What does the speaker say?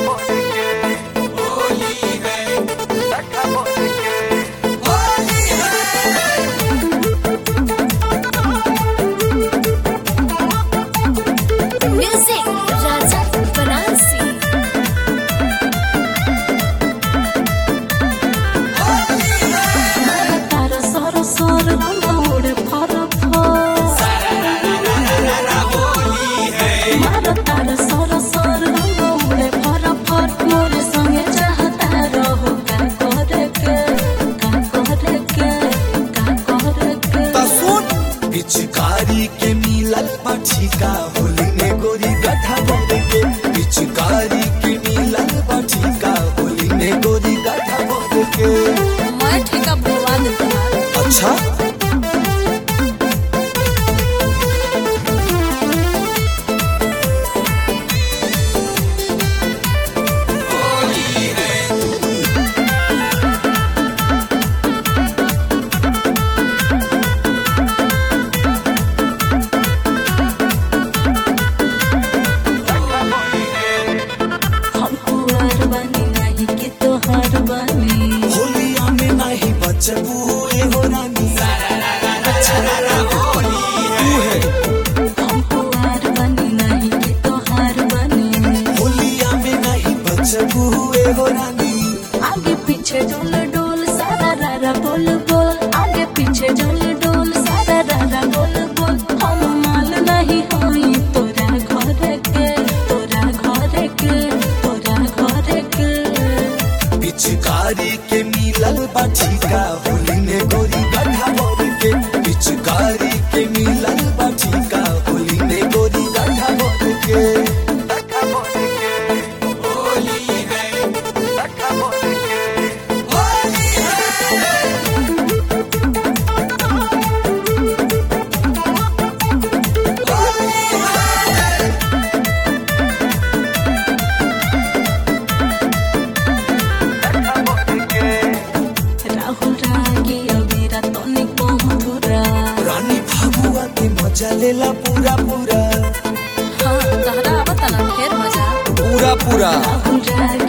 Music Raja Banasi. Tara sara sara rangode phara phara tara sara sara rangode phara phara मोर संगे चाहता रहो का करे के तसुन पिचकारी के मिलल बछिका होली में गोरी गधा भर के पिचकारी के मिलल बछिका होली में गोरी गधा भर के मैं ठेका बुलवा देता अच्छा हम कुंवर बनी नहीं कि तोहार बनी होलिया में नहीं बचबू ए हो रानी तू है हम कुंवर बनी नहीं कि तोहार बनी होलिया में नहीं बचबू ए हो रानी आगे पीछे डोल डोल सारा रारा बोल बोल आगे पीछे डोल डोल सारा रारा बोल बोल हम माल नहीं होई तोरा घर के पिचकारी के मिलल बछिका होली में गोरी गधा भर के पिचकारी के मिलल बछिका होली में गोरी गधा भर के राहुल रागी अबीरा तोनी को मधुरा रानी भागुआ के मजा लेला पूरा पूरा हाँ तहरा बता ना फिर मजा पूरा पूरा राहुल रागी